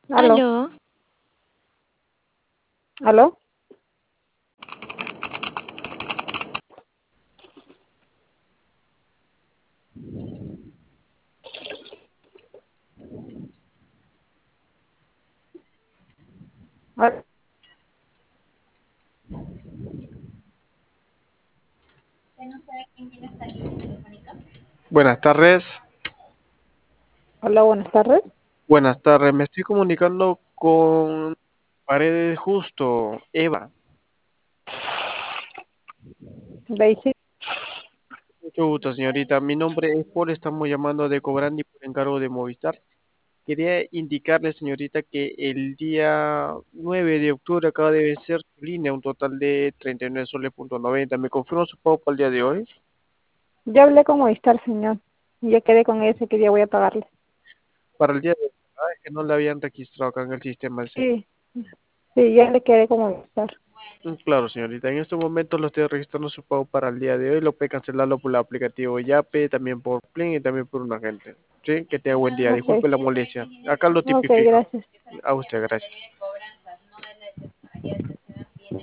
Aló, Aló, aló. Al- Buenas tardes, Hola, buenas tardes. buenas tardes. Me estoy comunicando con Paredes Justo, Eva. Daisy, Mucho gusto, señorita. Mi nombre es Paul, estamos llamando de Cobrandi por encargo de Movistar. Quería indicarle, señorita, que el día 9 de octubre acaba de vencer su línea, un total de 39 soles punto 90. ¿Me confirma su pago para el día de hoy? ya hablé con Movistar, señor. Y ya quedé con ese que día voy a pagarle. Para el día de hoy, ¿verdad? Es que no le habían registrado acá en el sistema. Sí, sí, ya le quedé con Movistar. Claro, señorita. En este momento lo estoy registrando su pago para el día de hoy. Lo puede cancelarlo por el aplicativo Yape, también por Plin y también por un agente. Sí, que tenga buen día. Ok, Disculpe la molestia. Acá lo ok, tipifico. gracias. A usted, gracias.